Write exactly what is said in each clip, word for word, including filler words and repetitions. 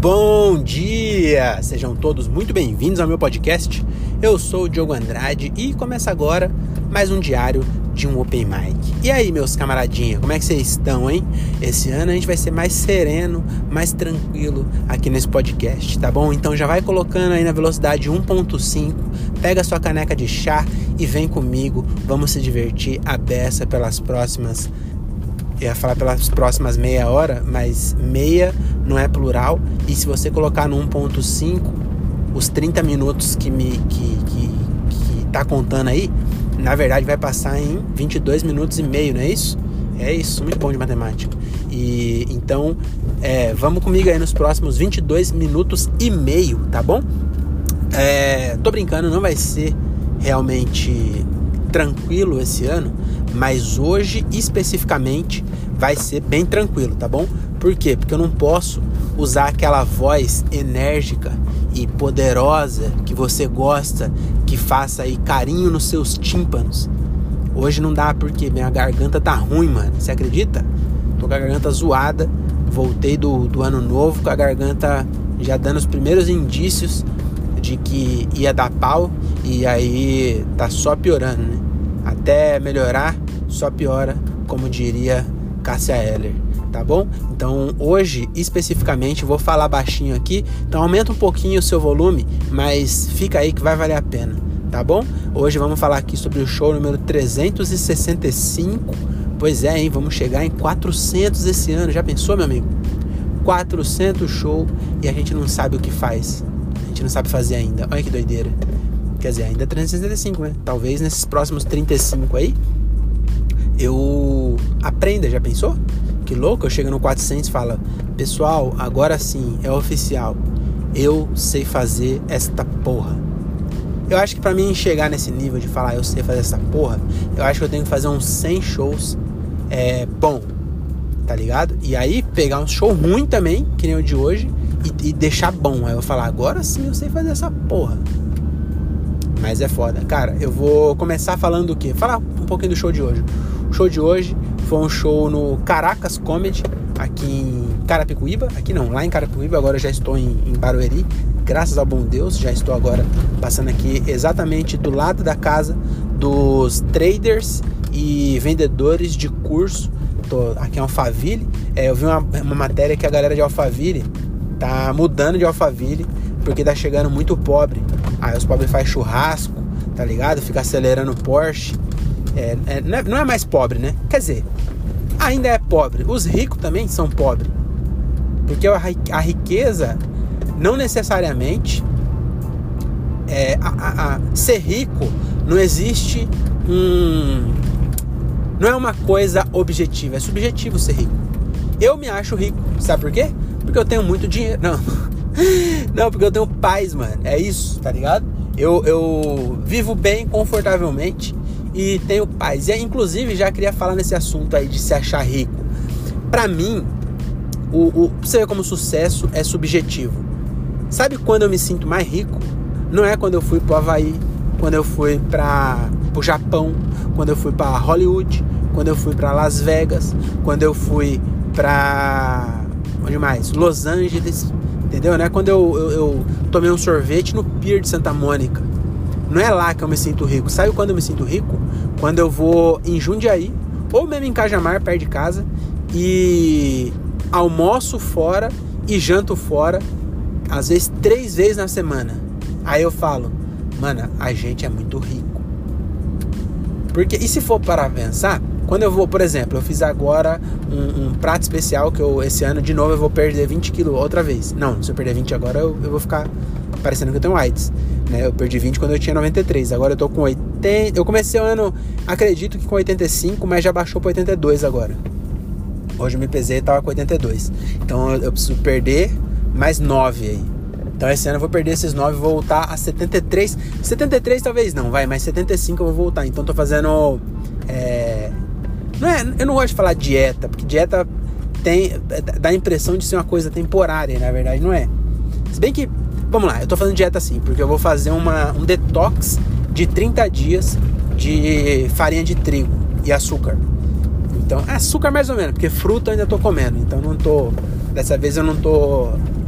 Bom dia! Sejam todos muito bem-vindos ao meu podcast. Eu sou o Diogo Andrade e começa agora mais um diário de um Open Mic. E aí, meus camaradinhos, como é que vocês estão, hein? Esse ano a gente vai ser mais sereno, mais tranquilo aqui nesse podcast, tá bom? Então já vai colocando aí na velocidade um ponto cinco, pega sua caneca de chá e vem comigo. Vamos se divertir a beça pelas próximas... Eu ia falar pelas próximas meia hora, mas meia não é plural. E se você colocar no um ponto cinco, os trinta minutos que me que, que, que tá contando aí, na verdade vai passar em vinte e dois minutos e meio, não é isso? É isso, muito bom de matemática. E então, é, vamos comigo aí nos próximos vinte e dois minutos e meio, tá bom? É, tô brincando, não vai ser realmente tranquilo esse ano, mas hoje especificamente vai ser bem tranquilo, tá bom? Por quê? Porque eu não posso usar aquela voz enérgica e poderosa que você gosta, que faça aí carinho nos seus tímpanos. Hoje não dá porque minha garganta tá ruim, mano. Você acredita? Tô com a garganta zoada. Voltei do, do ano novo com a garganta já dando os primeiros indícios de que ia dar pau. E aí tá só piorando, né? Até melhorar, só piora, como diria Cássia Eller, tá bom? Então hoje especificamente vou falar baixinho aqui, então aumenta um pouquinho o seu volume, mas fica aí que vai valer a pena, tá bom? Hoje vamos falar aqui sobre o show número trezentos e sessenta e cinco, pois é, hein? Vamos chegar em quatrocentos esse ano, já pensou, meu amigo? quatrocentos show e a gente não sabe o que faz, a gente não sabe fazer ainda, olha que doideira. Quer dizer, ainda é trezentos e sessenta e cinco, né? Talvez nesses próximos trinta e cinco aí eu aprenda, já pensou? Que louco, eu chego no quatrocentos e falo: pessoal, agora sim, é oficial, eu sei fazer esta porra. Eu acho que pra mim chegar nesse nível de falar eu sei fazer essa porra, eu acho que eu tenho que fazer uns cem shows é, bom, tá ligado? E aí pegar um show ruim também, que nem o de hoje, e, e deixar bom. Aí eu falar, agora sim eu sei fazer essa porra. Mas é foda. Cara, eu vou começar falando o quê? Falar um pouquinho do show de hoje. O show de hoje foi um show no Caracas Comedy, aqui em Carapicuíba. Aqui não, lá em Carapicuíba. Agora eu já estou em, em Barueri. Graças ao bom Deus, já estou agora passando aqui exatamente do lado da casa dos traders e vendedores de curso. Tô aqui em Alphaville. É, eu vi uma, uma matéria que a galera de Alphaville tá mudando de Alphaville porque tá chegando muito pobre. Aí os pobres fazem churrasco, tá ligado? Fica acelerando Porsche. É, é, não, é, não é mais pobre, né? Quer dizer, ainda é pobre. Os ricos também são pobres. Porque a, a riqueza, não necessariamente... É, a, a, a, ser rico não existe um... Não é uma coisa objetiva, é subjetivo ser rico. Eu me acho rico, sabe por quê? Porque eu tenho muito dinheiro. Não... Não, porque eu tenho paz, mano. É isso, tá ligado? Eu, eu vivo bem, confortavelmente e tenho paz. E inclusive já queria falar nesse assunto aí de se achar rico. Pra mim, o, o, você vê como sucesso é subjetivo. Sabe quando eu me sinto mais rico? Não é quando eu fui pro Havaí, quando eu fui pra, pro Japão, quando eu fui pra Hollywood, quando eu fui pra Las Vegas, quando eu fui pra... onde mais? Los Angeles... Entendeu? Não é quando eu, eu, eu tomei um sorvete no Pier de Santa Mônica. Não é lá que eu me sinto rico. Sabe quando eu me sinto rico? Quando eu vou em Jundiaí, ou mesmo em Cajamar, perto de casa, e almoço fora e janto fora, às vezes três vezes na semana. Aí eu falo, mano, a gente é muito rico. Porque, e se for para pensar, quando eu vou, por exemplo, eu fiz agora um, um prato especial que eu, esse ano, de novo, eu vou perder vinte quilos outra vez. Não, se eu perder vinte agora, eu, eu vou ficar parecendo que eu tenho AIDS, né? Eu perdi vinte quando eu tinha noventa e três, agora eu tô com oitenta... Eu comecei o ano, acredito que com oitenta e cinco, mas já baixou pra oitenta e dois agora. Hoje eu me pesei e tava com oitenta e dois. Então eu, eu preciso perder mais nove aí. Então esse ano eu vou perder esses nove e voltar a setenta e três. setenta e três talvez não, vai, mas setenta e cinco eu vou voltar. Então tô fazendo... É... Não é, eu não gosto de falar dieta, porque dieta tem, dá a impressão de ser uma coisa temporária, na verdade não é. Se bem que, vamos lá, eu tô fazendo dieta sim, porque eu vou fazer uma, um detox de trinta dias de farinha de trigo e açúcar. Então, açúcar mais ou menos, porque fruta eu ainda tô comendo, então não tô, dessa vez eu não tô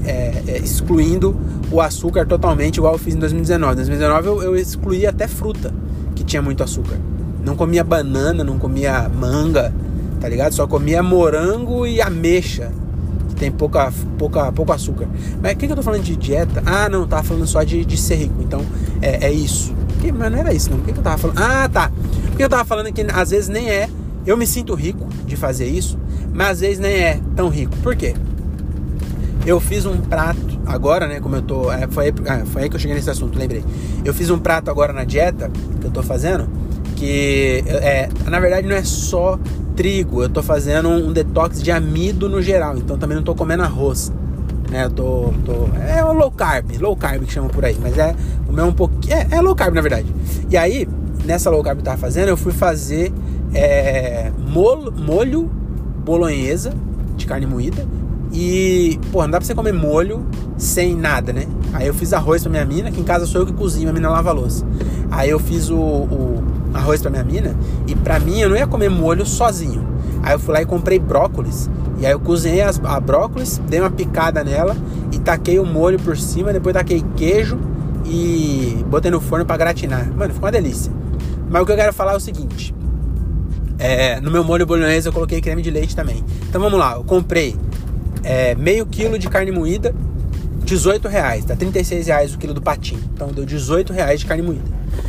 é, é, excluindo o açúcar totalmente, igual eu fiz em dois mil e dezenove. Em dois mil e dezenove eu, eu excluí até fruta que tinha muito açúcar. Não comia banana, não comia manga, tá ligado? Só comia morango e ameixa, que tem pouca, pouca, pouco açúcar. Mas o que, que eu tô falando de dieta? Ah, não, tava falando só de, de ser rico. Então, é, é isso. Que, mas não era isso, não. O que, que eu tava falando? Ah, tá. O que eu tava falando é que às vezes nem é... Eu me sinto rico de fazer isso, mas às vezes nem é tão rico. Por quê? Eu fiz um prato agora, né? Como eu tô... É, foi, aí, ah, foi aí que eu cheguei nesse assunto, lembrei. Eu fiz um prato agora na dieta que eu tô fazendo, que é, na verdade não é só trigo. Eu tô fazendo um detox de amido no geral. Então também não tô comendo arroz, né? Eu tô... tô é um low carb, low carb que chamam por aí. Mas é o meu um pouquinho... É, é low carb, na verdade. E aí, nessa low carb que eu tava fazendo, eu fui fazer é, molho, molho bolonhesa de carne moída. E, pô, não dá pra você comer molho sem nada, né? Aí eu fiz arroz pra minha mina, que em casa sou eu que cozinho, minha mina lava a louça. Aí eu fiz o, o arroz pra minha mina, e pra mim eu não ia comer molho sozinho. Aí eu fui lá e comprei brócolis. E aí eu cozinhei as, a brócolis, dei uma picada nela e taquei o molho por cima, depois taquei queijo e botei no forno pra gratinar. Mano, ficou uma delícia. Mas o que eu quero falar é o seguinte. É, no meu molho bolonhesa eu coloquei creme de leite também. Então vamos lá, eu comprei É, meio quilo de carne moída, dezoito reais, tá trinta e seis reais o quilo do patinho, então deu dezoito reais de carne moída.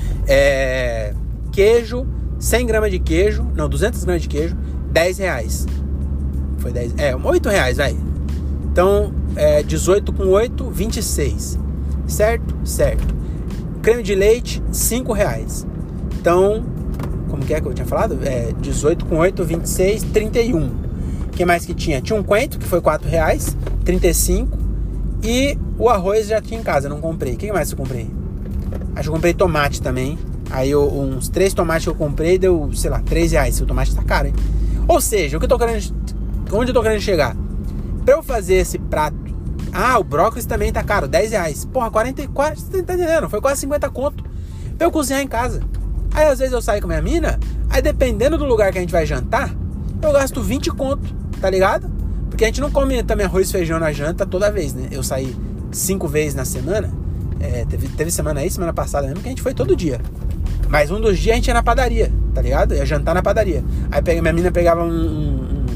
É, queijo, cem gramas de queijo, não, duzentas gramas de queijo, dez reais. Foi dez, é, oito reais, vai. Então, é, dezoito com oito, vinte e seis. Certo? Certo. Creme de leite, cinco reais. Então, como que é que eu tinha falado? É, dezoito com oito, vinte e seis, trinta e um. O que mais que tinha? Tinha um coentro, que foi quatro reais, trinta e cinco. E o arroz já tinha em casa, não comprei. O que mais eu comprei? Acho que eu comprei tomate também. Aí eu, uns três tomates que eu comprei deu, sei lá, três reais. O tomate tá caro, hein? Ou seja, o que eu tô querendo, onde eu tô querendo chegar? Pra eu fazer esse prato... Ah, o brócolis também tá caro, dez reais. Porra, quarenta e quatro, você tá entendendo? Foi quase cinquenta conto pra eu cozinhar em casa. Aí às vezes eu saio com a minha mina, aí dependendo do lugar que a gente vai jantar, eu gasto vinte conto. Tá ligado? Porque a gente não come também arroz e feijão na janta toda vez, né? Eu saí cinco vezes na semana. É, teve, teve semana aí, semana passada mesmo, que a gente foi todo dia. Mas um dos dias a gente ia na padaria, tá ligado? Ia jantar na padaria. Aí pega, minha mina pegava um, um,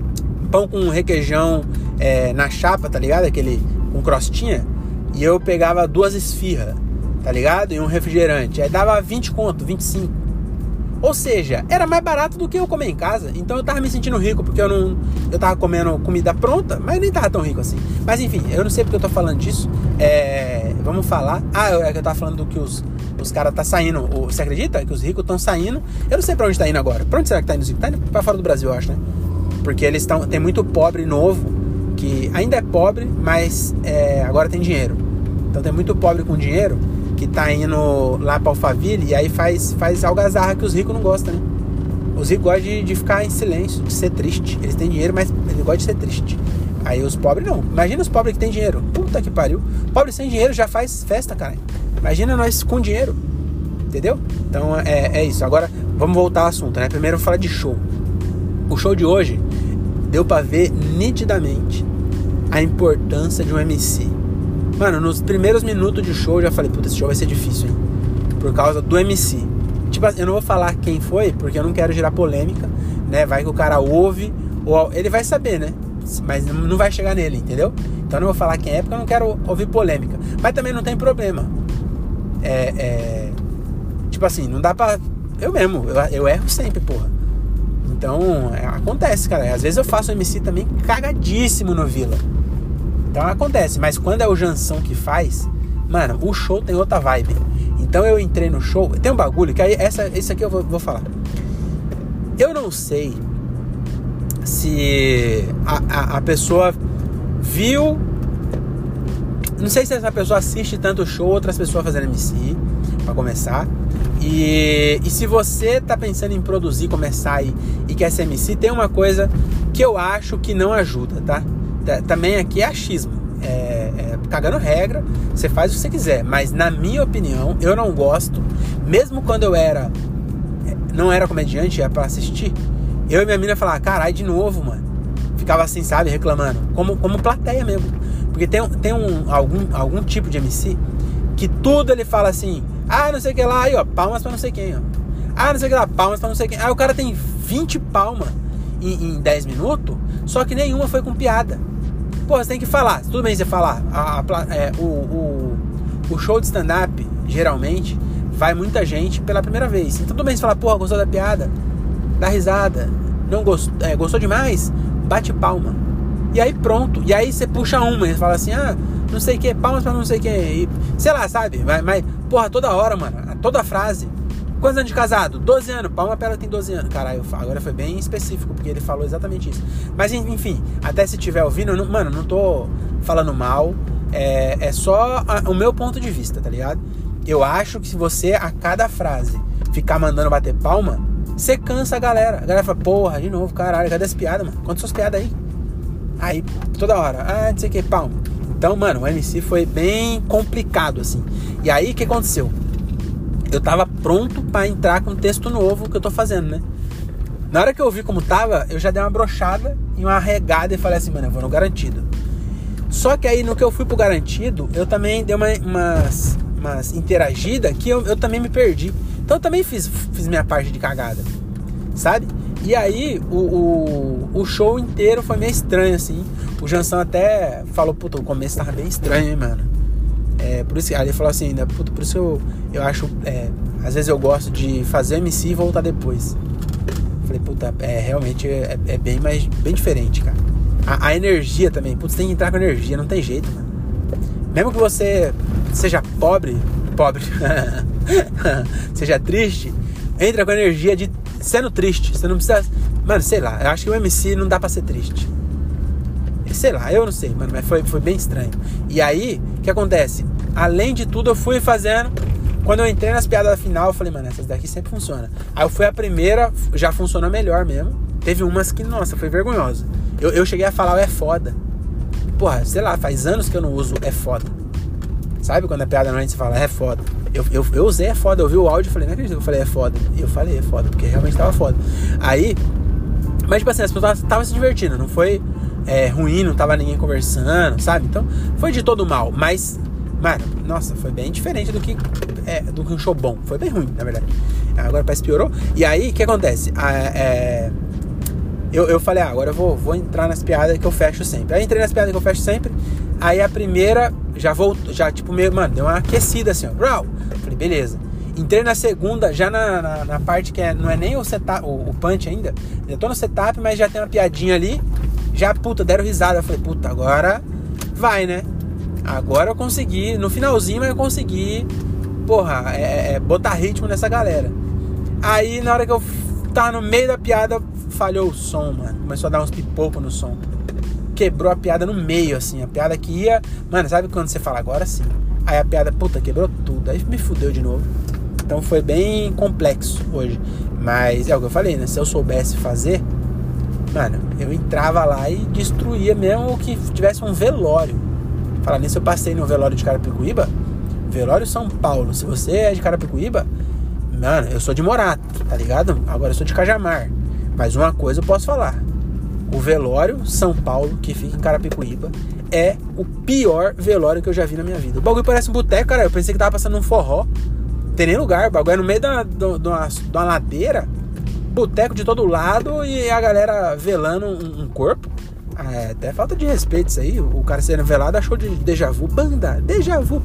um pão com requeijão é, na chapa, tá ligado? Aquele com crostinha. E eu pegava duas esfirras, tá ligado? E um refrigerante. Aí dava vinte conto, vinte e cinco. Ou seja, era mais barato do que eu comer em casa. Então eu tava me sentindo rico, porque eu não... Eu tava comendo comida pronta, mas nem tava tão rico assim. Mas enfim, eu não sei porque eu tô falando disso. É... Vamos falar... Ah, é que eu tava falando do que os, os caras tá saindo. Você acredita que os ricos estão saindo? Eu não sei pra onde tá indo agora. Pra onde será que tá indo os ricos? Tá indo pra fora do Brasil, eu acho, né? Porque eles estão... Tem muito pobre novo, que ainda é pobre, mas é... agora tem dinheiro. Então tem muito pobre com dinheiro que tá indo lá pra Alphaville e aí faz, faz algazarra que os ricos não gostam, né? Os ricos gostam de, de ficar em silêncio, de ser triste. Eles têm dinheiro, mas eles gostam de ser triste. Aí os pobres não. Imagina os pobres que têm dinheiro. Puta que pariu. Pobre sem dinheiro já faz festa, cara. Imagina nós com dinheiro. Entendeu? Então é, é isso. Agora vamos voltar ao assunto, né? Primeiro eu vou falar de show. O show de hoje deu pra ver nitidamente a importância de um M C. Mano, nos primeiros minutos de show eu já falei, puta, esse show vai ser difícil, hein? Por causa do M C. Tipo, eu não vou falar quem foi, porque eu não quero gerar polêmica, né? Vai que o cara ouve, ou ele vai saber, né? Mas não vai chegar nele, entendeu? Então eu não vou falar quem é, porque eu não quero ouvir polêmica. Mas também não tem problema. É, é... Tipo assim, não dá pra... Eu mesmo, eu, eu erro sempre, porra. Então, é, acontece, cara. Às vezes eu faço M C também cagadíssimo no Vila. Então acontece, mas quando é o Jansão que faz, mano, o show tem outra vibe. Então eu entrei no show, tem um bagulho que aí, essa, esse aqui eu vou, vou falar. Eu não sei se a, a, a pessoa viu, não sei se essa pessoa assiste tanto show, outras pessoas fazendo M C, pra começar. E, e se você tá pensando em produzir, começar e, e quer ser M C, tem uma coisa que eu acho que não ajuda, tá? Também aqui é achismo, é, é cagando regra, você faz o que você quiser, mas na minha opinião, eu não gosto, mesmo quando eu era, não era comediante, era pra assistir, eu e minha mina falavam, caralho, de novo, mano, ficava assim, sabe, reclamando, como, como plateia mesmo, Porque tem, tem um, algum, algum tipo de M C que tudo ele fala assim, ah, não sei o que lá, aí ó, palmas pra não sei quem, ó. Ah, não sei o que lá, palmas pra não sei quem. Aí o cara tem vinte palmas em, em dez minutos, só que nenhuma foi com piada. Pô, você tem que falar, tudo bem você falar, a, a, é, o, o, o show de stand-up, geralmente, vai muita gente pela primeira vez. Então tudo bem você falar, porra, gostou da piada? Dá risada. Não gost, é, gostou demais? Bate palma. E aí pronto. E aí você puxa uma e fala assim, ah, não sei o que, palmas pra não sei o que. E, sei lá, sabe? Mas, mas, porra, toda hora, mano. Toda frase. Quantos anos de casado? doze anos. Palma pra ela tem doze anos. Caralho, agora foi bem específico, porque ele falou exatamente isso. Mas enfim, até se estiver ouvindo, não, mano, não tô falando mal. É, é só a, o meu ponto de vista, tá ligado? Eu acho que se você, a cada frase, ficar mandando bater palma, você cansa a galera. A galera fala, porra, de novo, caralho, cadê as piadas, mano? Conta suas piadas aí. Aí, toda hora, ah, não sei o que, palma. Então, mano, o M C foi bem complicado, assim. E aí, o que aconteceu? Eu tava pronto pra entrar com um texto novo que eu tô fazendo, né? Na hora que eu vi como tava, eu já dei uma brochada e uma regada e falei assim, mano, eu vou no garantido. Só que aí, no que eu fui pro garantido, eu também dei uma, umas, umas interagidas que eu, eu também me perdi. Então eu também fiz, fiz minha parte de cagada, sabe? E aí, o, o, o show inteiro foi meio estranho, assim. O Jansão até falou, puta, o começo tava bem estranho, hein, mano? É, por isso, aí ele falou assim, né, puta, por isso eu, eu acho, é, às vezes eu gosto de fazer M C e voltar depois. Falei, puta, é, realmente é, é bem, mais, bem diferente, cara. A, a energia também, putz, tem que entrar com energia, não tem jeito, mano. Mesmo que você seja pobre, pobre, seja triste, entra com energia de sendo triste. Você não precisa, mano, sei lá, eu acho que o M C não dá pra ser triste. Sei lá, eu não sei, mano, mas foi, foi bem estranho. E aí, o que acontece? Além de tudo, eu fui fazendo. Quando eu entrei nas piadas da final, eu falei, mano, essas daqui sempre funcionam. Aí eu fui a primeira, já funcionou melhor mesmo. Teve umas que, nossa, foi vergonhosa. Eu, eu cheguei a falar o é foda. Porra, sei lá, faz anos que eu não uso é foda. Sabe quando a piada não é, você fala é foda. Eu, eu, eu usei é foda, eu vi o áudio e falei, não acredito que eu falei é foda. E eu falei é foda, porque realmente tava foda. Aí, mas tipo assim, as pessoas estavam se divertindo, não foi... É, ruim, não tava ninguém conversando, sabe? Então, foi de todo mal. Mas, mano, nossa, foi bem diferente do que, é, do que um show bom. Foi bem ruim, na verdade. Agora parece que piorou. E aí, o que acontece? Ah, é, eu, eu falei, ah, agora eu vou, vou entrar nas piadas que eu fecho sempre. Aí entrei nas piadas que eu fecho sempre. Aí a primeira, já voltou, já tipo meio, mano, deu uma aquecida assim, ó. Rau! Falei, beleza. Entrei na segunda, já na, na, na parte que é, não é nem o setup, o, o punch ainda. Eu tô no setup, mas já tem uma piadinha ali. Já, puta, deram risada. Eu falei, puta, agora vai, né? Agora eu consegui, no finalzinho eu consegui, porra, é, é, botar ritmo nessa galera. Aí, na hora que eu tava no meio da piada, falhou o som, mano. Começou a dar uns pipocos no som. Quebrou a piada no meio, assim. A piada que ia... Mano, sabe quando você fala, agora sim? Aí a piada, puta, quebrou tudo. Aí me fudeu de novo. Então foi bem complexo hoje. Mas é o que eu falei, né? Se eu soubesse fazer... Mano, eu entrava lá e destruía mesmo que tivesse um velório. Falando nisso, eu passei no velório de Carapicuíba. Velório São Paulo. Se você é de Carapicuíba, mano, eu sou de Morato, tá ligado? Agora eu sou de Cajamar. Mas uma coisa eu posso falar. O velório São Paulo, que fica em Carapicuíba, é o pior velório que eu já vi na minha vida. O bagulho parece um boteco, cara. Eu pensei que tava passando num forró. Não tem nem lugar. O bagulho é no meio da, de uma, de uma ladeira. Boteco de todo lado e a galera velando um, um corpo. Ah, é até falta de respeito isso aí. O cara sendo velado achou de déjà vu. Banda, déjà vu.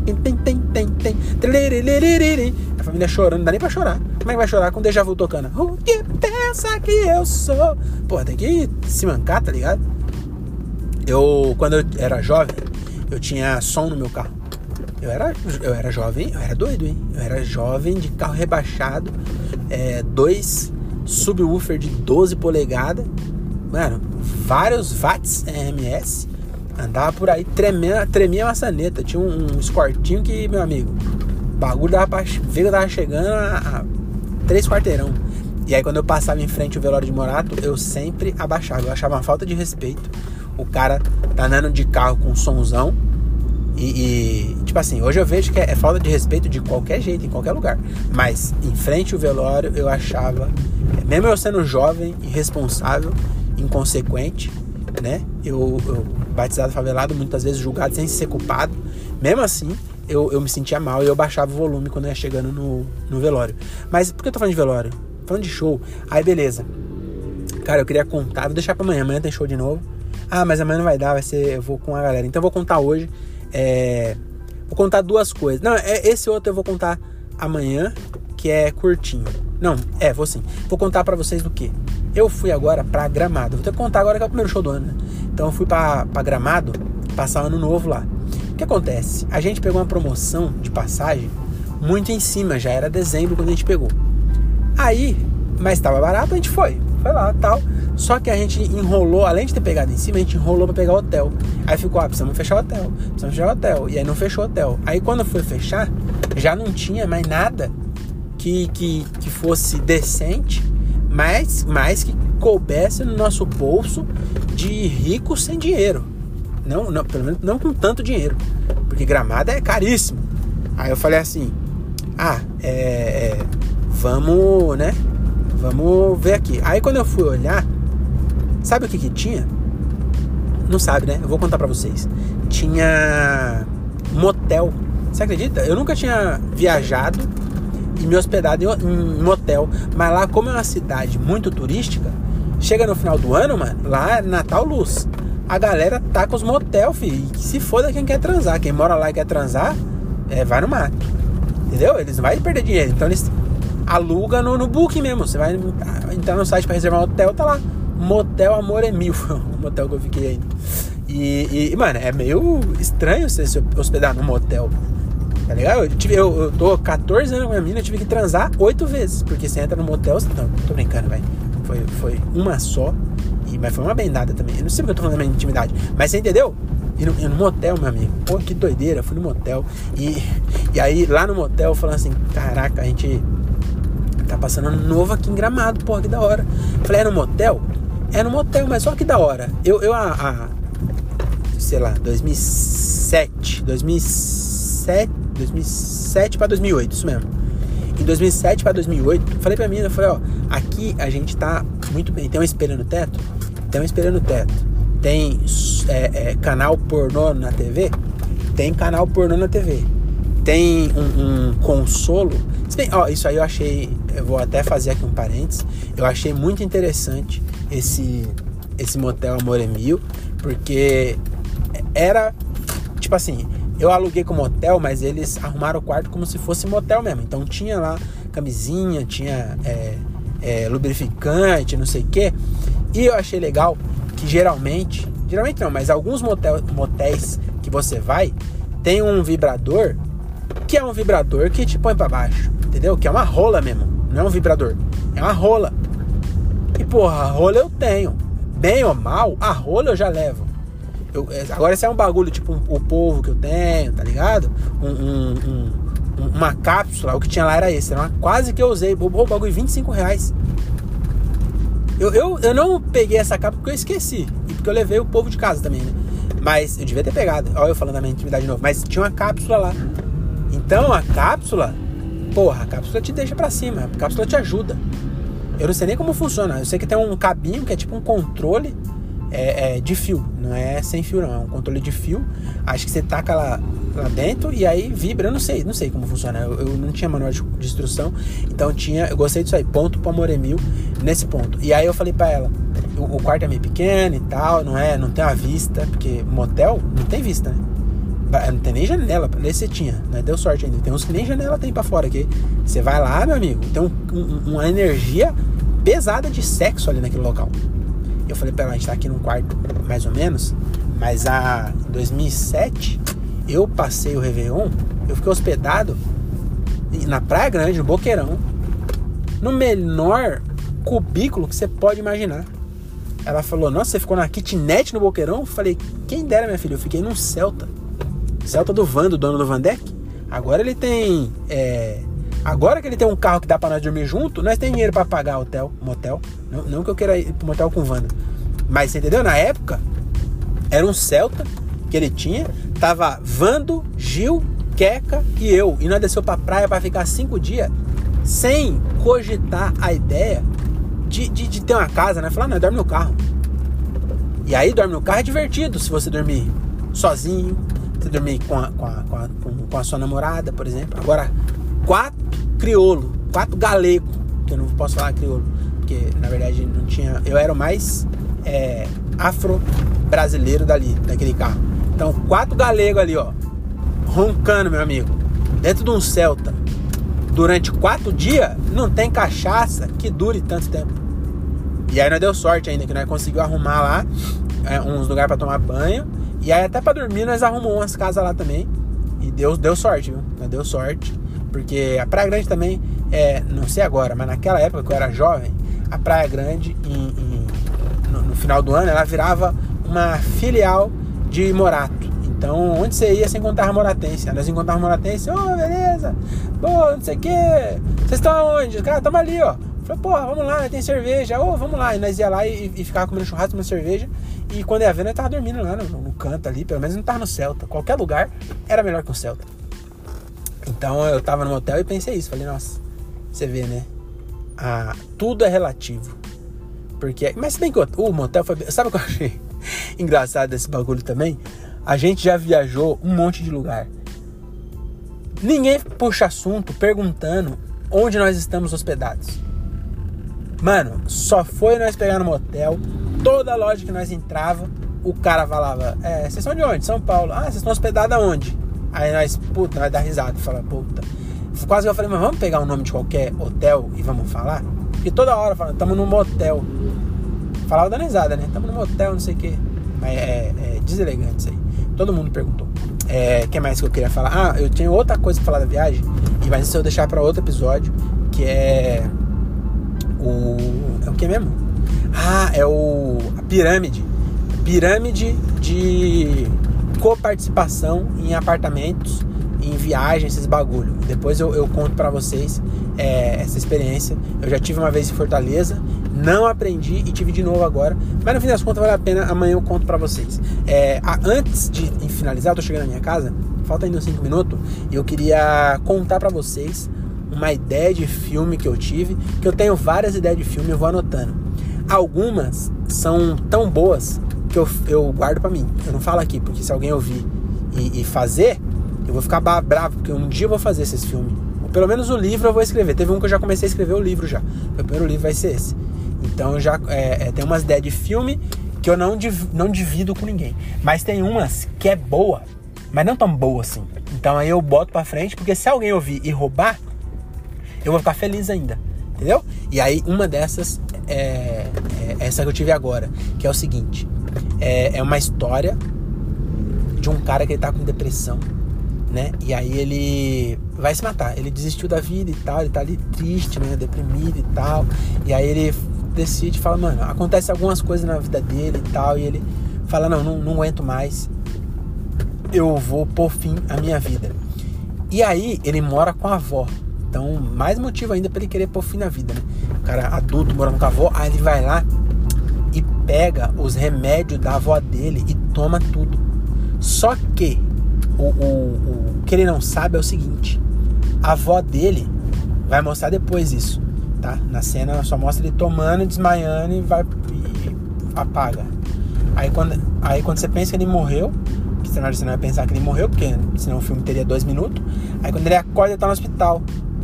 A família chorando, não dá nem pra chorar. Como é que vai chorar com déjà vu tocando? O que pensa que eu sou? Pô, tem que se mancar, tá ligado? Eu, quando eu era jovem, eu tinha som no meu carro. Eu era, eu era jovem, eu era doido, hein? Eu era jovem de carro rebaixado, é, dois subwoofer de doze polegadas, mano, vários watts M S, andava por aí, tremia, tremia a maçaneta. Tinha um, um escortinho que, meu amigo, o bagulho dava pra ver que eu tava chegando a, a três quarteirão. E aí quando eu passava em frente ao velório de Morato, eu sempre abaixava, eu achava uma falta de respeito. O cara tá andando de carro com somzão. E, e, tipo assim, hoje eu vejo que é, é falta de respeito de qualquer jeito, em qualquer lugar. Mas, em frente ao velório, eu achava, mesmo eu sendo jovem, irresponsável, inconsequente, né? Eu, eu batizado favelado, muitas vezes julgado sem ser culpado. Mesmo assim, eu, eu me sentia mal e eu baixava o volume quando eu ia chegando no, no velório. Mas por que eu tô falando de velório? Falando de show. Aí, beleza. Cara, eu queria contar, vou deixar pra amanhã. Amanhã tem show de novo. Ah, mas amanhã não vai dar, vai ser, eu vou com a galera. Então eu vou contar hoje. É, vou contar duas coisas. Não, é, esse outro eu vou contar amanhã, que é curtinho. Não, é, vou sim. Vou contar pra vocês do quê? Eu fui agora pra Gramado. Vou ter que contar agora que é o primeiro show do ano, né? Então eu fui pra, pra Gramado passar o ano novo lá. O que acontece? A gente pegou uma promoção de passagem muito em cima, já era dezembro quando a gente pegou. Aí, mas tava barato, a gente foi. Foi lá e tal. Só que a gente enrolou, além de ter pegado em cima, a gente enrolou pra pegar o hotel. Aí ficou, ah, precisamos fechar o hotel. Precisamos fechar o hotel. E aí não fechou o hotel. Aí quando foi fechar, já não tinha mais nada que, que, que fosse decente, mas, mas que coubesse no nosso bolso de rico sem dinheiro. Não, não, pelo menos não com tanto dinheiro. Porque Gramado é caríssimo. Aí eu falei assim, ah, é, é, vamos, né? Vamos ver aqui. Aí quando eu fui olhar, sabe o que que tinha? Não sabe, né? Eu vou contar pra vocês. Tinha motel. Você acredita? Eu nunca tinha viajado e me hospedado em um motel. Mas lá, como é uma cidade muito turística, chega no final do ano, mano, lá é Natal Luz. A galera tá com os motel, filho. E se foda quem quer transar. Quem mora lá e quer transar, é, vai no mato. Entendeu? Eles não vão perder dinheiro. Então eles alugam no, no Booking mesmo. Você vai entrar no site pra reservar um hotel, tá lá. Motel Amor é Mil. O motel que eu fiquei ainda. E, e, mano, é meio estranho você se hospedar num motel. Tá ligado? Eu, tive, eu, eu tô catorze anos com a minha mina, eu tive que transar oito vezes. Porque você entra no motel... Você, não, tô brincando, velho. Foi, foi uma só. E, mas foi uma bendada também. Eu não sei porque eu tô falando da minha intimidade. Mas você entendeu? E no, e no motel, meu amigo. Pô, que doideira. Eu fui no motel. E, e aí, lá no motel, falando assim... Caraca, a gente tá passando ano novo aqui em Gramado. Pô, que da hora. Falei, é no motel? É no motel, mas só que da hora. Eu, eu a, a sei lá, dois mil e sete, dois mil e sete, dois mil e sete pra dois mil e oito, isso mesmo. Em dois mil e sete pra dois mil e oito, falei pra mim, eu falei, ó, aqui a gente tá muito bem. Tem um espelho no teto? Tem um espelho no teto. Tem é, é, canal pornô na T V? Tem canal pornô na T V. Tem um, um consolo. Bem, ó, isso aí eu achei, eu vou até fazer aqui um parênteses, eu achei muito interessante esse, esse motel Amor é Mil, porque era, tipo assim, eu aluguei como hotel, mas eles arrumaram o quarto como se fosse motel mesmo. Então tinha lá camisinha, tinha é, é, lubrificante, não sei o que. E eu achei legal que geralmente, geralmente não, mas alguns motel, motéis que você vai, tem um vibrador, que é um vibrador que te põe pra baixo, entendeu? Que é uma rola mesmo, não é um vibrador, é uma rola. E porra, a rola eu tenho. Bem ou mal, a rola eu já levo. Eu, agora esse é um bagulho tipo um, o polvo que eu tenho, tá ligado? Um, um, um, uma cápsula, o que tinha lá era esse. Era uma, quase que eu usei, o bagulho vinte e cinco reais. Eu, eu, eu não peguei essa cápsula porque eu esqueci. E porque eu levei o polvo de casa também, né? Mas eu devia ter pegado. Olha eu falando da minha intimidade de novo. Mas tinha uma cápsula lá. Então a cápsula, porra, a cápsula te deixa pra cima. A cápsula te ajuda. Eu não sei nem como funciona. Eu sei que tem um cabinho que é tipo um controle é, é, de fio. Não é sem fio, não. É um controle de fio. Acho que você taca lá, lá dentro e aí vibra. Eu não sei, não sei como funciona. Eu, eu não tinha manual de, de instrução. Então tinha, eu gostei disso aí. Ponto pro Amor é Mil nesse ponto. E aí eu falei pra ela, o, o quarto é meio pequeno e tal, não é? Não tem uma vista, porque motel não tem vista, né? Não tem nem janela, nesse você tinha, né? Deu sorte ainda. Tem uns que nem janela tem pra fora aqui. Você vai lá, meu amigo, tem um, um, uma energia pesada de sexo ali naquele local. Eu falei pra ela, a gente tá aqui num quarto mais ou menos, mas a, em dois mil e sete eu passei o Réveillon, eu fiquei hospedado na Praia Grande, no Boqueirão, no menor cubículo que você pode imaginar. Ela falou, nossa, você ficou na kitnet no Boqueirão? Eu falei, quem dera, minha filha, eu fiquei num Celta. Celta do Vando, dono do Vandeck. Agora ele tem é, agora que ele tem um carro que dá pra nós dormir junto, nós tem dinheiro pra pagar hotel, motel. Não, não que eu queira ir pro motel com o Vando, mas você entendeu? Na época era um Celta que ele tinha. Tava Vando, Gil, Queca e eu. E nós desceu pra praia pra ficar cinco dias sem cogitar a ideia de, de, de ter uma casa, né? Falar, não, dorme no carro. E aí dorme no carro é divertido, se você dormir sozinho, você dormir com a, com a, com a, com a sua namorada, por exemplo. Agora, quatro crioulo, quatro galego, que eu não posso falar crioulo, porque na verdade não tinha, eu era o mais é, afro-brasileiro dali, daquele carro. Então, quatro galegos ali, ó, roncando, meu amigo, dentro de um Celta, durante quatro dias, não tem cachaça que dure tanto tempo. E aí nós deu sorte ainda, que nós conseguimos arrumar lá é, uns lugares pra tomar banho. E aí até pra dormir nós arrumamos umas casas lá também. E deu, deu sorte, viu? Nós deu sorte. Porque a Praia Grande também, é, não sei agora, mas naquela época que eu era jovem, a Praia Grande, em, em, no, no final do ano, ela virava uma filial de Morato. Então, onde você ia, você encontrava moratense. Nós encontrávamos moratense, ô, oh, beleza, pô, não sei o que, vocês estão aonde? Os caras, estamos ali, ó. Falei, porra, vamos lá, tem cerveja, ô, oh, vamos lá. E nós ia lá e, e ficava comendo churrasco, tomando cerveja. E quando ia ver, nós tava dormindo lá no, no canto ali, pelo menos não tava no Celta. Qualquer lugar era melhor que o Celta. Então, eu tava no motel e pensei isso. Falei, nossa, você vê, né? Ah, tudo é relativo. Porque, mas se bem que o, o motel foi... Sabe o que eu achei engraçado desse bagulho também? A gente já viajou um monte de lugar. Ninguém puxa assunto perguntando onde nós estamos hospedados. Mano, só foi nós pegar no motel. Toda loja que nós entrava, o cara falava, é, vocês são de onde? São Paulo. Ah, vocês estão hospedados aonde? Aí nós, puta, nós dá risada. Fala, puta. Quase que eu falei, mas vamos pegar o nome de qualquer hotel e vamos falar? Porque toda hora falando, estamos num motel. Falava dando risada, né? Estamos num motel, não sei o quê. Mas é, é deselegante isso aí. Todo mundo perguntou. É, o que mais que eu queria falar? Ah, eu tinha outra coisa pra falar da viagem. E vai ser eu deixar pra outro episódio. Que é... O... É o que mesmo? Ah, é o... A pirâmide. Pirâmide de coparticipação em apartamentos, em viagens, esses bagulho. Depois eu, eu conto pra vocês é, essa experiência. Eu já tive uma vez em Fortaleza, não aprendi e tive de novo agora. Mas no fim das contas vale a pena, amanhã eu conto pra vocês. É, a, antes de finalizar, eu tô chegando na minha casa, falta ainda uns cinco minutos, e eu queria contar pra vocês uma ideia de filme que eu tive, que eu tenho várias ideias de filme, eu vou anotando. Algumas são tão boas que eu, eu guardo pra mim. Eu não falo aqui, porque se alguém ouvir e, e fazer, eu vou ficar bravo, porque um dia eu vou fazer esses filmes. Ou pelo menos o livro eu vou escrever. Teve um que eu já comecei a escrever o livro já. Meu primeiro livro vai ser esse. Então eu já é, é, tem umas ideias de filme que eu não, div, não divido com ninguém. Mas tem umas que é boa, mas não tão boa assim. Então aí eu boto pra frente, porque se alguém ouvir e roubar, eu vou ficar feliz ainda. Entendeu? E aí uma dessas é, é essa que eu tive agora, que é o seguinte. É, é uma história de um cara que ele tá com depressão, né? E aí ele vai se matar. Ele desistiu da vida e tal, ele tá ali triste, né? Deprimido e tal. E aí ele decide, fala, mano, acontece algumas coisas na vida dele e tal. E ele fala, não, não, não aguento mais. Eu vou pôr fim à minha vida. E aí ele mora com a avó. Então, mais motivo ainda pra ele querer pôr fim na vida, né? O cara adulto morando com a avó, aí ele vai lá e pega os remédios da avó dele e toma tudo. Só que o, o, o que ele não sabe é o seguinte: a avó dele vai mostrar depois isso, tá? Na cena só mostra ele tomando, desmaiando e vai e apaga. Aí quando, aí quando você pensa que ele morreu, que você não vai pensar que ele morreu, porque senão o filme teria dois minutos. Aí quando ele acorda, ele tá no hospital.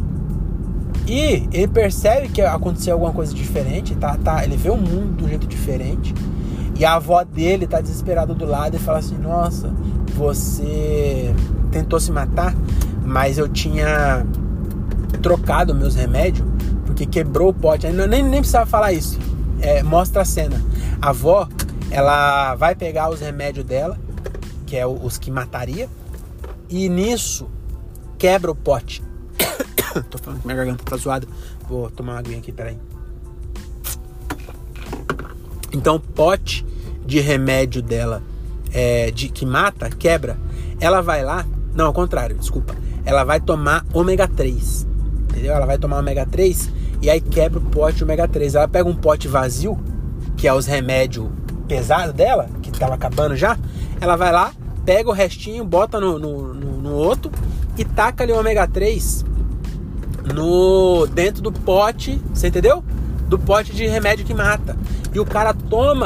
E ele percebe que aconteceu alguma coisa diferente, tá, tá, ele vê o mundo de um jeito diferente. E a avó dele tá desesperada do lado e fala assim, nossa, você tentou se matar, mas eu tinha trocado meus remédios, porque quebrou o pote. Nem, nem precisava falar isso, é, mostra a cena. A avó, ela vai pegar os remédios dela, que é os que mataria, e nisso quebra o pote. Tô falando que minha garganta tá zoada. Vou tomar uma aguinha aqui, peraí. Então o pote de remédio dela é, de, que mata, quebra. Ela vai lá, não, ao contrário, desculpa. Ela vai tomar ômega três, entendeu? Ela vai tomar ômega três e aí quebra o pote de ômega três. Ela pega um pote vazio, que é os remédios pesados dela, que tava acabando já. Ela vai lá, pega o restinho, bota no, no, no, no outro e taca ali o ômega três no, dentro do pote, você entendeu? Do pote de remédio que mata. E o cara toma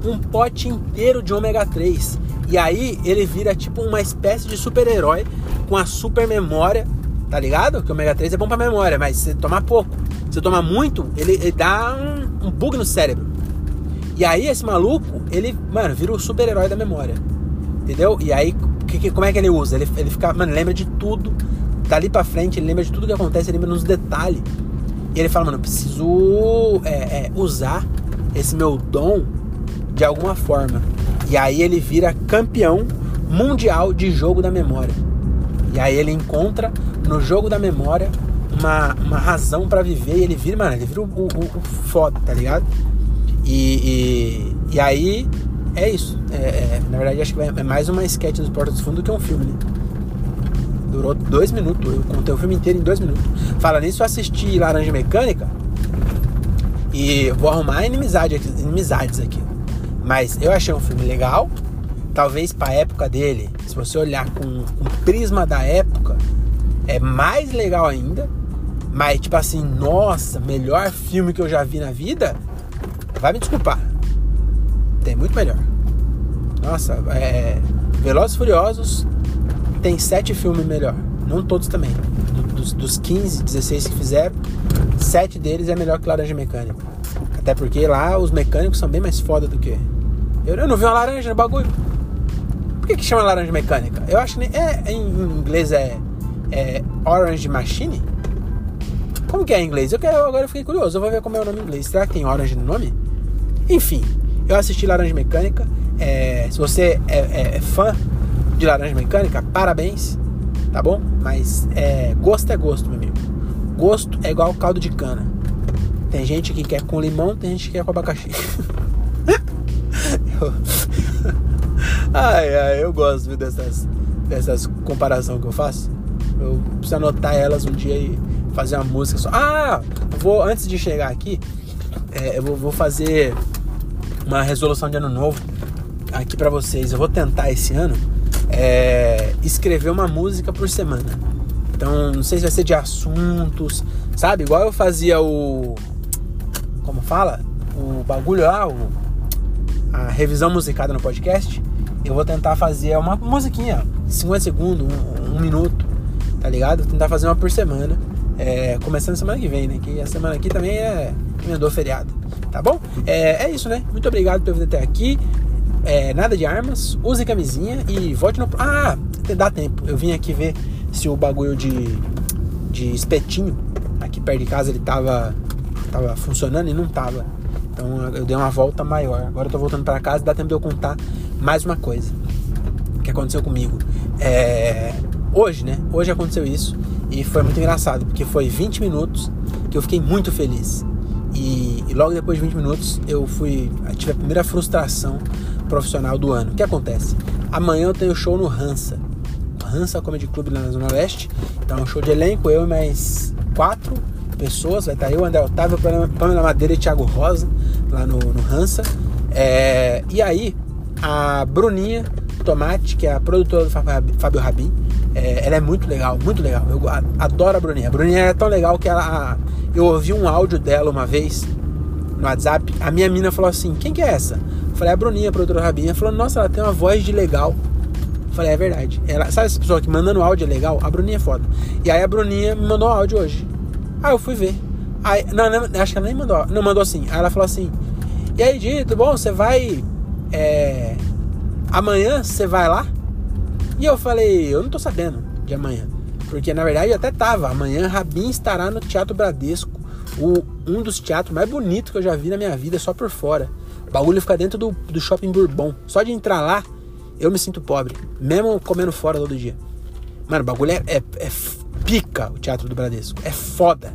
um pote inteiro de ômega três. E aí ele vira tipo uma espécie de super-herói com a super memória, tá ligado? Que o ômega três é bom pra memória, mas se você tomar pouco, se você tomar muito, ele, ele dá um, um bug no cérebro. E aí esse maluco, ele, mano, vira o super-herói da memória. Entendeu? E aí, que, que, como é que ele usa? Ele, ele fica, mano, lembra de tudo. Dali pra frente, ele lembra de tudo que acontece, ele lembra nos detalhes. E ele fala, mano, eu preciso é, é, usar esse meu dom de alguma forma. E aí ele vira campeão mundial de jogo da memória. E aí ele encontra no jogo da memória uma, uma razão pra viver. E ele vira, mano, ele vira o, o, o foda, tá ligado? E, e, e aí é isso. É, é, na verdade, acho que é mais uma sketch dos Porta dos Fundos do que um filme, né? Durou dois minutos. Eu contei o filme inteiro em dois minutos. Fala nisso, eu assisti Laranja Mecânica. E vou arrumar inimizade aqui, inimizades aqui. Mas eu achei um filme legal. Talvez pra época dele, se você olhar com, com o prisma da época, é mais legal ainda. Mas tipo assim, nossa, melhor filme que eu já vi na vida, vai me desculpar, tem muito melhor. Nossa, é, Velozes e Furiosos tem sete filmes melhor. Não todos também. Dos, dos quinze, dezesseis que fizeram, sete deles é melhor que Laranja Mecânica. Até porque lá os mecânicos são bem mais foda do que... Eu, eu não vi uma laranja no bagulho. Por que que chama Laranja Mecânica? Eu acho que nem... É, em inglês é, é Orange Machine? Como que é em inglês? Eu quero, agora eu fiquei curioso. Eu vou ver como é o nome em inglês. Será que tem Orange no nome? Enfim, eu assisti Laranja Mecânica. É, se você é, é, é fã de Laranja Mecânica, parabéns, tá bom? Mas é, gosto é gosto, meu amigo. Gosto é igual caldo de cana. Tem gente que quer com limão, tem gente que quer com abacaxi. eu... ai, ai, eu gosto, viu, dessas, dessas comparações que eu faço. Eu preciso anotar elas um dia e fazer uma música só. Ah, vou, antes de chegar aqui, é, eu vou, vou fazer uma resolução de ano novo aqui pra vocês. Eu vou tentar esse ano é, escrever uma música por semana. Então, não sei se vai ser de assuntos, sabe? Igual eu fazia o... Como fala? O bagulho lá, o, a revisão musicada no podcast. Eu vou tentar fazer uma musiquinha, cinquenta segundos, um, um minuto, tá ligado? Vou tentar fazer uma por semana. É, começando semana que vem, né? Que a semana aqui também é emendou feriado, tá bom? É, é isso, né? Muito obrigado por vir até aqui. É, nada de armas, use camisinha e volte no... Ah, dá tempo. Eu vim aqui ver se o bagulho de, de espetinho aqui perto de casa ele tava, tava funcionando e não tava. Então eu dei uma volta maior. Agora eu tô voltando pra casa, dá tempo de eu contar mais uma coisa que aconteceu comigo. É, hoje, né? Hoje aconteceu isso e foi muito engraçado, porque foi vinte minutos que eu fiquei muito feliz. E, e logo depois de vinte minutos eu fui, eu tive a primeira frustração profissional do ano. O que acontece? Amanhã eu tenho show no Hansa. Hansa Comedy Club lá na Zona Leste. Então é um show de elenco, eu e mais quatro pessoas. Vai estar eu, André Otávio, Pamela Madeira e Thiago Rosa lá no, no Hansa. É, e aí a Bruninha Tomate, que é a produtora do Fábio Rabin, é, ela é muito legal, muito legal. Eu adoro a Bruninha. A Bruninha é tão legal que ela... Eu ouvi um áudio dela uma vez no WhatsApp. A minha mina falou assim: quem que é essa? Eu falei, a Bruninha, a produtora Rabin. Ela falou, nossa, ela tem uma voz de legal. Eu falei, é verdade. Ela, sabe essa pessoa que mandando áudio é legal? A Bruninha é foda. E aí a Bruninha me mandou áudio hoje. Aí eu fui ver. Aí, não, não, acho que ela nem mandou. Não, mandou assim. Aí ela falou assim: e aí, Dito, bom, você vai... É, amanhã você vai lá? E eu falei, eu não tô sabendo de amanhã. Porque na verdade eu até tava. Amanhã Rabin estará no Teatro Bradesco. O, um dos teatros mais bonitos que eu já vi na minha vida, só por fora. O bagulho fica dentro do, do Shopping Bourbon. Só de entrar lá, eu me sinto pobre. Mesmo comendo fora todo dia. Mano, o bagulho é, é, é pica, o Teatro do Bradesco. É foda.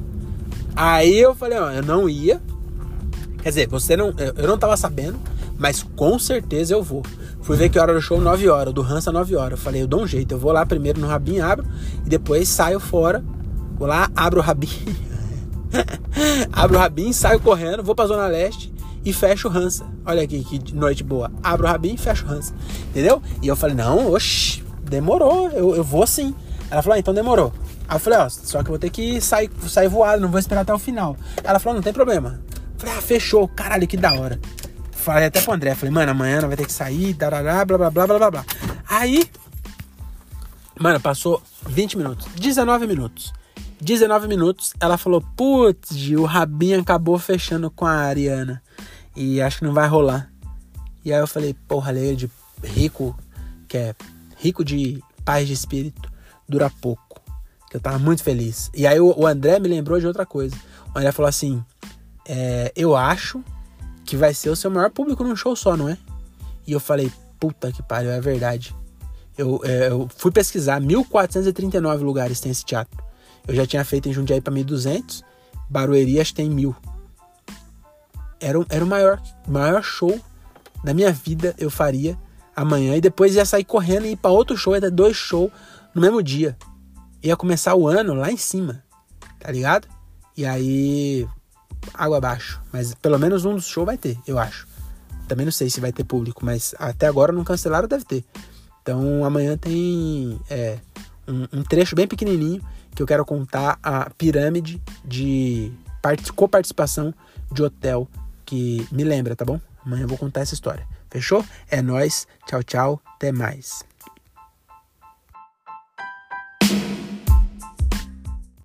Aí eu falei, ó, eu não ia. Quer dizer, você não, eu, eu não tava sabendo, mas com certeza eu vou. Fui ver que hora do show, nove horas. Do Hansa, nove horas. Eu falei, eu dou um jeito. Eu vou lá primeiro no Rabin, abro. E depois saio fora. Vou lá, abro o Rabin. Abro o Rabin, saio correndo. Vou pra Zona Leste e fecho o Hansa. Olha aqui, que noite boa. Abro o Rabin e fecho o Hansa. Entendeu? E eu falei, não, oxi, demorou. Eu, eu vou sim. Ela falou, ah, então demorou. Aí eu falei, ó, só que eu vou ter que sair, sair voado. Não vou esperar até o final. Ela falou, não tem problema. Eu falei, ah, fechou. Caralho, que da hora. falei até pro André, falei, mano, amanhã vai ter que sair, tarará, blá, blá, blá, blá, blá, blá. Aí, mano, passou vinte minutos, dezenove minutos. dezenove minutos, ela falou, putz, Gil, o Rabinho acabou fechando com a Ariana. E acho que não vai rolar. E aí eu falei, porra, lei de rico, que é rico de paz de espírito, dura pouco. Que eu tava muito feliz. E aí o, o André me lembrou de outra coisa. O André falou assim, é, eu acho que vai ser o seu maior público num show só, não é? E eu falei, puta que pariu, é verdade. Eu, é, eu fui pesquisar, mil quatrocentos e trinta e nove lugares tem esse teatro. Eu já tinha feito em Jundiaí pra mil e duzentos, Barueri acho que tem mil. Era, era o maior, maior show da minha vida, eu faria amanhã. E depois ia sair correndo e ir pra outro show, ia ter dois shows no mesmo dia. Ia começar o ano lá em cima, tá ligado? E aí, água abaixo. Mas pelo menos um dos shows vai ter, eu acho. Também não sei se vai ter público, mas até agora não cancelaram, deve ter. Então amanhã tem é, um, um trecho bem pequenininho que eu quero contar a pirâmide de part- coparticipação de hotel que me lembra, tá bom? Amanhã eu vou contar essa história. Fechou? É nóis. Tchau, tchau. Até mais.